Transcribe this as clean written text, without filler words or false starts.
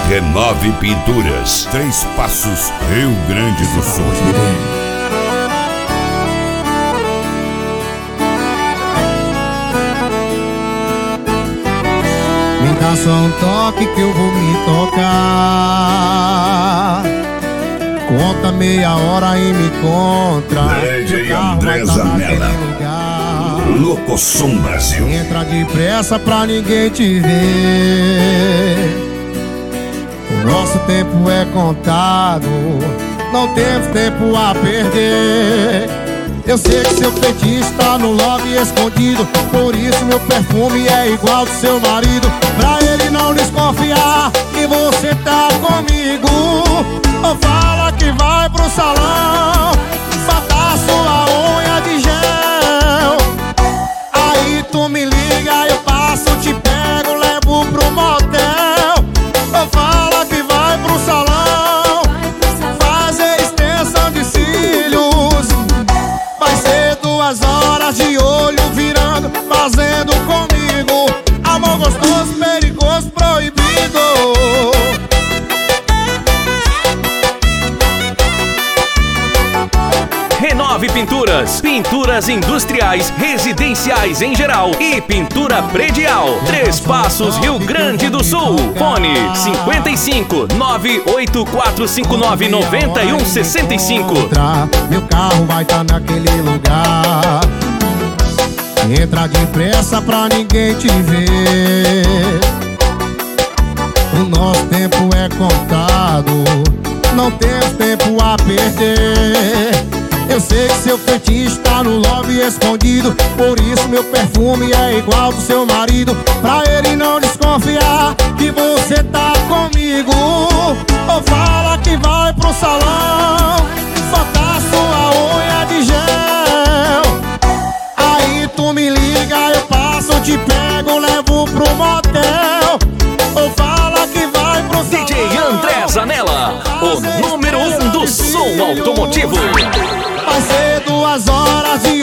Renove Pinturas, Três Passos, Rio Grande do Sul. Me dá só um toque que eu vou me tocar. Conta meia hora e me encontra. DJ André Zanella, Locosom Brasil. Entra depressa pra ninguém te ver. O nosso tempo é contado, não temos tempo a perder. Eu sei que seu feitiço tá no lobby escondido, por isso meu perfume é igual do seu marido. Pra ele não desconfiar que você tá comigo, ou fala que vai pro salão botar sua unha de gel. Aí tu me liga, eu passo, te pego, levo pro motel. Ou fala que vai pro salão fazer extensão de cílios. Vai ser 2 horas de olho virando, fazendo comigo amor gostoso, perigoso, proibido. Renove Pinturas, pinturas industriais, residenciais em geral e pintura predial. Três Passos, Rio Grande do Sul. Fone 55 98459 9165. Meu carro vai tá naquele lugar. Entra depressa pra ninguém te ver. O nosso tempo é contado, não temos tempo a perder. Eu sei que seu feitiço tá no lobby escondido, por isso meu perfume é igual do seu marido. Pra ele não desconfiar que você tá comigo, ou fala que vai pro salão botar sua unha de gel. Aí tu me liga, eu passo, te pego, levo pro motel. Ou fala que vai pro salão. DJ André Zanella, o número 1 do som automotivo. Vai ser 2 horas de